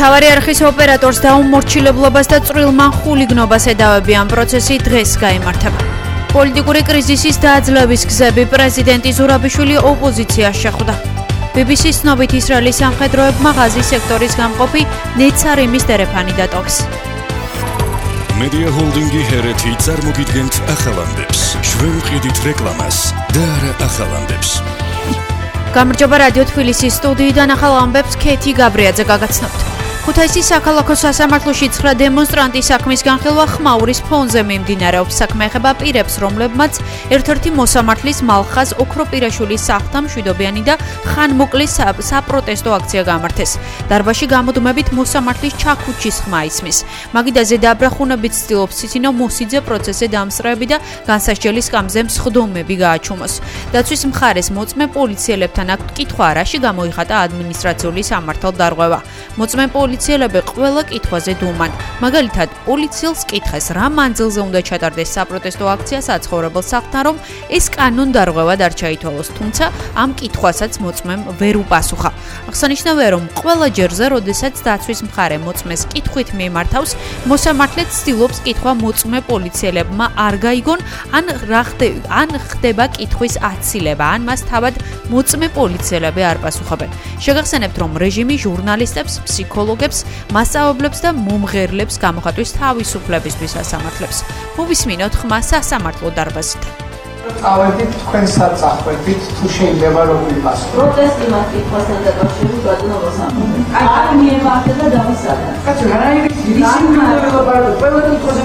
მთავარი არხის ოპერატორს დაუმორჩილებლობას და წვრილმან ხულიგნობას ედავებიან პროცესი დღეს გაიმართება. პოლიტიკური კრიზისის დაძლევის გზები პრეზიდენტი ზურაბიშვილი ოპოზიციას შეხვდა. BBC-ის ცნობით ისრაელის სამხედროებმა ღაზის სექტორის გამყოფი ნეცარიმის დერეფანი დატოვეს. Media Holding-ი ჰერეთი წარმოგიდგენთ ახალამდებს. ჩვენ ვყიდით რეკლამას და არა ახალამდებს. გამარჯობა რადიო თბილისის სტუდიიდან ახალ ამბებს ქეთი გაბრიაძე გაგაცნობთ. ქუთაისის საქალაქო სასამართლოში 9 დემონსტრანტის საქმის განხილვა ხმაურის ფონზე მიმდინარეობს. საქმე ეხება პირებს, რომლებმაც ერთ-ერთი მოსამართლის მალხაზ ოქროპირაშვილის სახლთა მშვიდობიანი და ხანმოკლეს საპროტესტო აქცია გამართეს. დარბაზში გამოდმებით მოსამართლის ჩაქუჩის ხმა ისმის. მაგიდაზე დააბრახუნებით ცდილობს ციცინო მოსიძე პროცესზე დამსწრეები და განსასჯელის სკამზე მსხდომები გააჩუმოს. დაცვის მხარეს მოწმე პოლიციელებთან აქვთ კითხვა, რაში გამოიხატა ადმინისტრაციული სამართალდარღვევა. მოწმე პოლიციელები ყველა კითხვაზე დუმან. მაგალითად, პოლიციელს კითხეს, რა მანძილზე უნდა ჩატარდეს საპროტესტო აქცია საცხოვრებელ სახლთან, რომ ეს კანონდარღვევად არ ჩაითვალოს, თუმცა ამ კითხვასაც მოწმემ ვერ უპასუხა. აღსანიშნავია, რომ ყველა ჯერზე, როდესაც დაცვის მხარე მოწმეს კითხვით მიმართავს, მოსამართლე ცდილობს კითხვა მოწმე პოლიციელებმა არ გაიგონ, ან ხდება კითხვის აცილება, ან მას თავად მოწმე პოლიციელები არ პასუხობენ. შეგახსენებთ, რომ რეჟიმი ჟურნალისტებს, ფსიქოლოგებს, მასწავლებლებს და მომღერლებს გამოხატვის თავისუფლებისთვის ასამართლებს. მოვისმინოთ ხმა სასამართლო დარბაზიდან. წავედით თქვენ საწახვებით, თუ შეიძლება რომ ვიპასუხოთ. პროტესტი მას კითხვასთან დაკავშირებით ბატონო მოსამართლე. არ მიემართება და დავისადა. კაცო, რა არის ის სიმბოლოა, ყველა კითხვაზე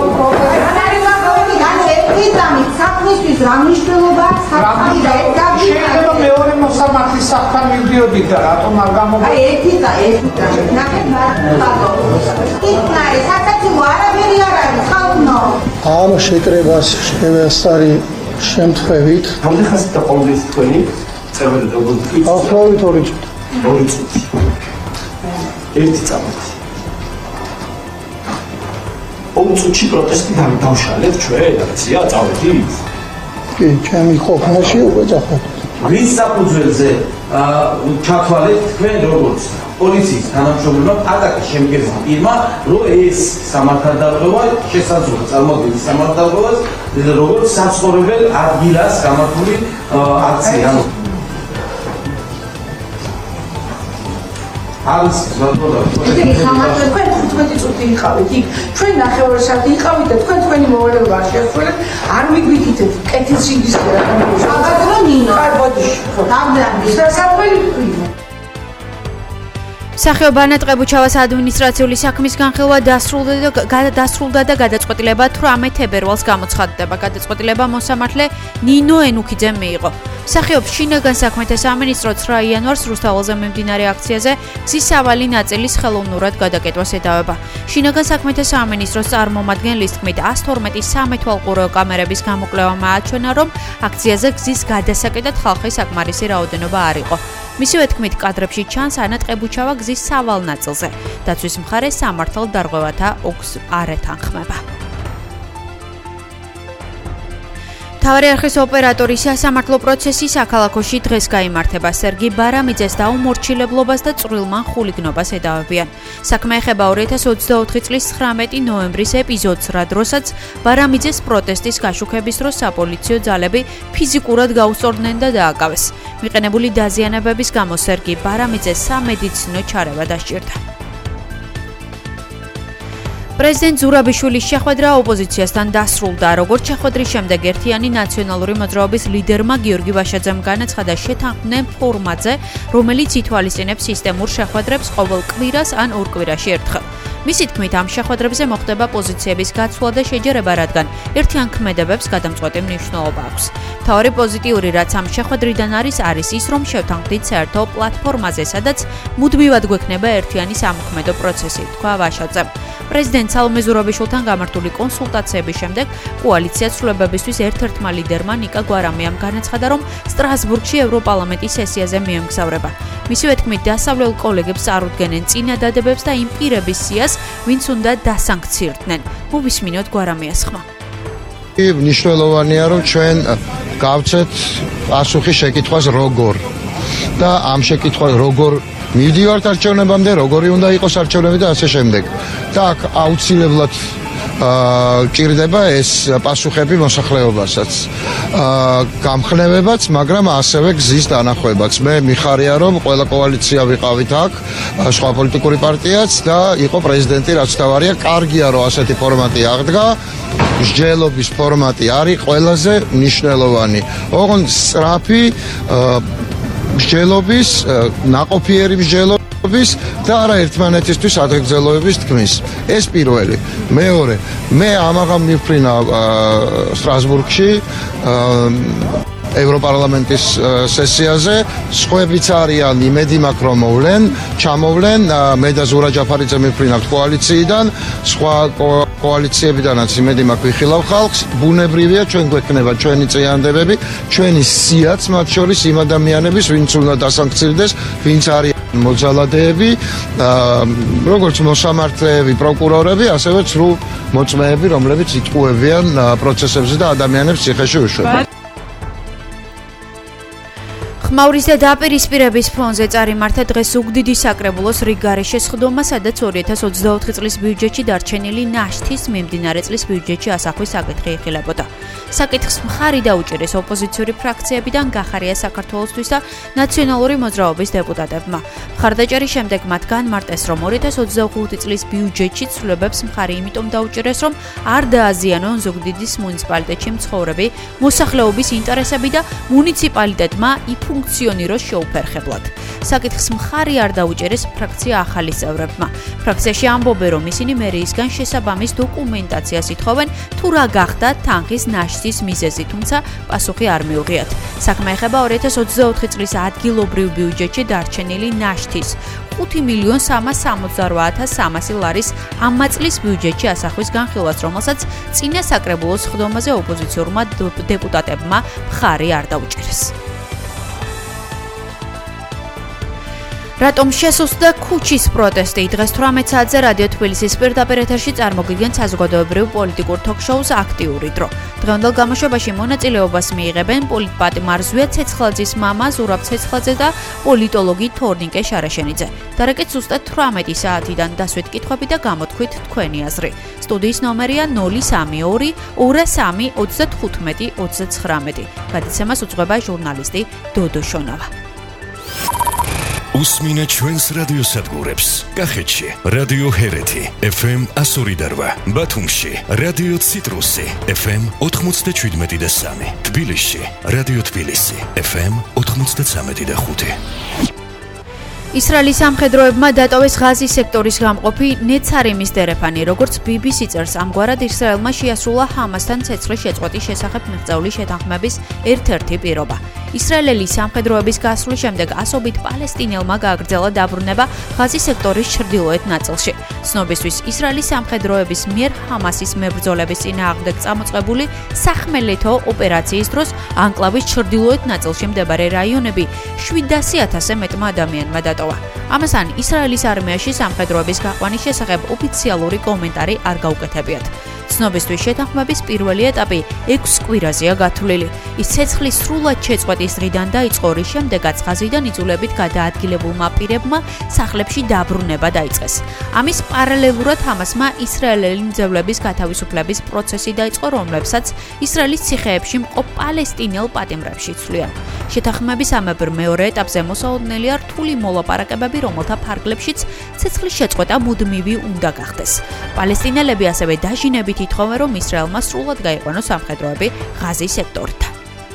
საქმისთვის რა მნიშვნელობა აქვს? შეიძლება მეორე მოსამართლის საქმე მივდიოდით და რატომ არ გამოგა? აი ერთი და ნახეთ ბატონო. საკაცო არაფერი არ არის, ხალხო. ამ შეკრებას შევასწარი შემთხვევით. რამდენი ხანია და ყოველთვის თქვენი წევრი როგორც კი? ახლა 2 წუთი. 2 წუთი. ერთი წამით. 2 წუთში პროტესტი დავშალეთ ჩვენ, რაცია წავედით? კი, ჩემი ყოფნაში უკვე წახვალ. ვის საფუძველზე ჩათვალეთ თქვენ როგორც პოლიციის თანამშრომლებმა ატაკის შემგეზ პირმა, რომ ეს სამართალდარღვევა შესაძლოა წარმოადგენს სამართალდარღვევას როგორც საცხოვრებელ ადგილას გამართული აქცია. არის ბატონო. თქვენ 15 წუთი იყავით იქ. ჩვენ 9 საათი იყავით და თქვენი მოვალეობა არ შეასრულეთ. არ მიგვიქითეთ კეთის შიგის რა თქმა უნდა. ბატონო ნინო. აი ბოდიში. რამდენი სასაყველი სახეობა ანატყებუჩავას ადმინისტრაციული საქმის განხილვა დასრულდა და გადაწყვეტილება 18 თებერვალს გამოცხადდება. გადაწყვეტილება მოსამართლე ნინო ენუქიძემ მიიღო. სახეობს შინაგან საქმეთა სამინისტრო 9 იანვარს რუსთაველზე მიმდინარე აქციაზე გზის სავალი ნაწილის ხელოვნურად გადაკეტვას ედავება. შინაგან საქმეთა სამინისტროს წარმომადგენლის თქმით 112 სამეთვალყურო კამერების გამოკვლევა აჩვენა, რომ აქციაზე გზის გადასაკეტად ხალხის საკმარისი რაოდენობა არ იყო. მისივე თქმით, კადრებში ჩანს ანატყებუჩავა გზის სავალ ნაწილზე. დაცვის მხარე სამართალდარღვევათა ოგს არ ეთანხმება. მთავარი არხის ოპერატორის სასამართლო პროცესი საქალაქოში დღეს გაიმართება. სერგი ბარამიძეს დაუმორჩილებლობას და წვრილმან ხულიგნობას ედავებიან. საქმე ეხება 2024 წლის 19 ნოემბრის ეპიზოდს, რა დროსაც ბარამიძეს პროტესტის გაშუქების დროს საპოლიციო ძალები ფიზიკურად გაუსწორდნენ და დააკავეს. მიყენებული დაზიანებების გამო სერგი ბარამიძეს სამედიცინო ჩარევა დასჭირდა. პრეზიდენტ ზურაბიშვილის შეხვედრა ოპოზიციასთან დასრულდა. როგორც შეხვედრის შემდეგ ერთიანი ნაციონალური მოძრაობის ლიდერმა გიორგი ვაშაძემ განაცხადა შეთანხმდნენ ფორმატზე, რომელიც ითვალისწინებს სისტემურ შეხვედრებს ყოველ კვირას ან 2 კვირაში ერთხელ. მისი თქმით, ამ შეხვედრებზე მოხდება პოზიციების გაცვლა და შეჯერება, რადგან ერთიან ქმედებებს გადამწყვეტი მნიშვნელობა აქვს. მთავარი პოზიტიური, რაც ამ შეხვედრიდან არის ის, რომ შევთანხმდით საერთო პლატფორმაზე, სადაც მუდმივად გვექნება ერთიანი სამოქმედო პროცესი, თქვა ვაშაძემ. პრეზიდენტ სალომე ზურაბიშვილთან გამართული კონსულტაციების შემდეგ კოალიცია ცვლილებებისთვის ერთ-ერთმა ლიდერმა ნიკა გვარამიამ განაცხადა, რომ სტრასბურგში ევროპარლამენტის სესიაზე მიემგზავრება. მისივე თქმით, დასავლელ კოლეგებს წარუდგენენ წინადადებებს და იმ პირების სიას, ვინც უნდა დასანქცირდნენ. მოვისმინოთ გვარამიას ხმა. მნიშვნელოვანია, რომ ჩვენ გავცეთ პასუხი შეკითხვას როგორ და ამ შეკითხვა როგორ მივდივართ არჩევნებამდე, როგორი უნდა იყოს არჩევნები და ასე შემდეგ. და აქ აუცილებლად ჭირდება ეს პასუხები მოსახლეობასაც. გამხნევებაც, მაგრამ ასევე გზის დანახვებაც. მე მიხარია, რომ ყველა კოალიცია ვიყავით აქ, სხვა პოლიტიკური პარტიაც და იყო პრეზიდენტი, რაც თავარია. კარგია, რომ ასეთი ფორმატი აღდგა. მსჯელობის ფორმატი არის ყველაზე მნიშვნელოვანი. ოღონდ სწრაფი მსჯელობის, ნაყოფიერი მსჯელობის და არა ერთმანეთისთვის ადრეგზელოების თქმის. ეს პირველი. მეორე, მე ამაღამ მიფრინა სტრასბურგში ევროპარლამენტის სესიაზე, სხვებიც არიან, იმედი მაქვს რომ ჩამოვლენ, მე და ზურა ჯაფარიძე მიფრინავთ კოალიციიდან, სხვა კოალიციებიდანაც იმედი მაქვს ვიხილავ ხალხს, ბუნებრივია ჩვენ გვექნება ჩვენი წინააღმდეგები, ჩვენი სიაც მათ შორის იმ ადამიანების, ვინც უნდა დასანქცირდეს, ვინც არის მოძალადეები, როგორც მოსამართლეები, პროკურორები, ასევე ცრუ მოწმეები, რომლებიც იტყუებიან პროცესებზე და ადამიანებს ციხეში უშვებენ. ხმაურის და დაპირისპირების ფონზე წარიმართა დღეს უგდიდი საკრებულოს რიგგარეშე სხდომა, სადაც 2024 წლის ბიუჯეტში დარჩენილი ნაშთის მიმდინარე წლის ბიუჯეტში ასახვის საკითხი იხილებოდა. საკითხს მხარი დაუჭირეს ოპოზიციური ფრაქციებიდან გახარია საქართველოსთვის და ნაციონალური მოძრაობის დეპუტატებმა. მხარდაჭერის შემდეგ მათ განმარტეს, რომ 2025 წლის ბიუჯეტში ცვლილებებს მხარი იმიტომ დაუჭირეს, რომ არ დააზიანონ ზუგდიდის მუნიციპალიტეტში მცხოვრები მოსახლეობის ინტერესები და მუნიციპალიტეტმა ფუნქციონიროს შეუფერხებლად. საკითხს მხარი არ დაუჭერეს ფრაქცია ახალი წევრებმა. ფრაქციაში ამბობენ, რომ ისინი მერიისგან შესაბამის დოკუმენტაციას ითხოვენ, თუ რა გახდა თანხის ნაშთის მიზეზი, თუმცა პასუხი არ მიუღიათ. საქმე ეხება 2024 წლის ადგილობრივ ბიუჯეტში დარჩენილი ნაშთის 5.368.300 ლარის ამ წლის ბიუჯეტში ასახვის განხილვას, რომელსაც წინა საკრებულოს სხდომაზე ოპოზიციურმა დეპუტატებმა მხარი არ დაუჭერეს. რატომ შესუსტდა ქუჩის პროტესტი? დღეს 18 საათზე რადიო თბილისის პირდაპირ ეთერში წარმოგიდგენთ საზოგადოებრივ პოლიტიკურ თოქ-შოუს აქტიური დრო. დღევანდელ გამოშვებაში მონაწილეობას მიიღებენ პოლიტპატიმარ ზვია ცეცხლაძის მამა ზურაბ ცეცხლაძე და პოლიტოლოგი თორნიკე შარაშენიძე. დარეკეთ ზუსტად 18 საათიდან დასვით კითხვები და გამოთქვით თქვენი აზრი. სტუდიის ნომერია 032 203 35 29. გადაცემას უძღვება ჟურნალისტი დოდო შონავა. უსმინე ჩვენს რადიოსადგურებს. კახეთში რადიო ჰერეთი FM 102.8, ბათუმში რადიო ციტრუსი FM 97.3, თბილისში რადიო თბილისი FM 93.5. ისრაელის სამხედროებმა დატოვეს ღაზის სექტორის გამყოფი ნეცარიმის დერეფანი, როგორც BBC წერს, ამგვარად ისრაელმა შეასრულა ჰამასთან ცეცხლის შეწყვეტის შესახებ მიღწეული შეთანხმების ერთ-ერთი პირობა. ისრაელელი სამხედროების გასვლის შემდეგ ასობით პალესტინელმა გააგრძელა დაბრუნება ღაზის სექტორის ჩრდილოეთ ნაწილში. ცნობისთვის, ისრაელის სამხედროების მიერ ჰამასის მებრძოლების წინააღმდეგ წამოწყებული სახმელეთო ოპერაციის დროს ანკლავის ჩრდილოეთ ნაწილში მდებარე რაიონები 700,000-ზე მეტმა ადამიანმა დატოვა. ამასთან, ისრაელის არმიაში სამხედროების გაყვანის შესახებ ოფიციალური კომენტარი არ გაუკეთებიათ. ცნობისთვის, შეთანხმების პირველი ეტაპი 6 კვირაზეა გათვლილი. ის ცეცხლის სრულად შეწყვეტის დღიდან დაიწყო, რის შემდეგაც ღაზიდან იძულებით გადაადგილებულმა პირებმა სახლებში დაბრუნება დაიწყეს. ამის პარალელურად ჰამასმა ისრაელელი მძევლების გათავისუფლების პროცესი დაიწყო, რომლებსაც ისრაელის ციხეებში მყოფ პალესტინელ პატიმრებში ცვლიან. შეთანხმების ამებერ მეორე ეტაპზე მოსაოდნელია რთული მოლაპარაკებები, რომელთა ფარგლებშიც ცეცხლის შეწყვეტა მუდმივი უნდა გახდეს. პალესტინელები ასევე დაჟინებით ითხოვენ, რომ ისრაელმა სრულად გაიყვანოს სამხედროები ღაზის სექტორიდან.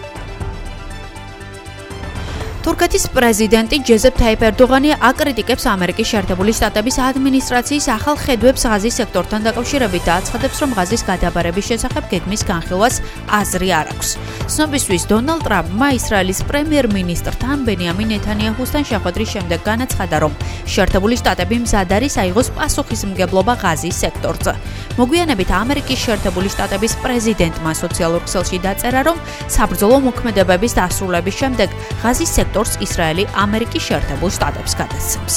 თურქეთის პრეზიდენტი ჯეზეპ თაიპ ერდოღანი აკრიტიკებს ამერიკის შეერთებული შტატების ადმინისტრაციის ახალ ხედვებს ღაზის სექტორთან დაკავშირებით და აცხადებს, რომ ღაზის გადაბარების შესახებ გეგმის განხილვას აზრი არ აქვს. ცნობისთვის, დონალდ ტრამპმა ისრაელის პრემიერ-მინისტრთან ბენიამინ ნეთანიაჰუსთან შეხვედრის შემდეგ განაცხადა, რომ შეერთებული შტატები მზად არის აიღოს პასუხისმგებლობა ღაზის სექტორზე. მოგვიანებით ამერიკის შეერთებული შტატების პრეზიდენტმა სოციალურ ქსელში დაწერა, რომ საბრძოლო მოქმედებების დასრულების შემდეგ ღაზის სექტორს ისრაელი ამერიკის შეერთებულ შტატებს გადასცემს.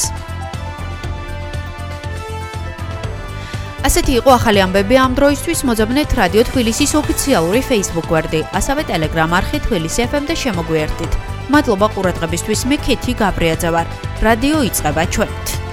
ასეთი იყო ახალი ამბები ამ დროისთვის. მოძებნეთ რადიო თბილისის ოფიციალური Facebook გვერდი, ასევე Telegram არხი თბილისი FM და შემოგვიერთდით. მადლობა ყურადღებისთვის. მე ქეთი გაბრიაძე ვარ. რადიო იწყება ჩვენით.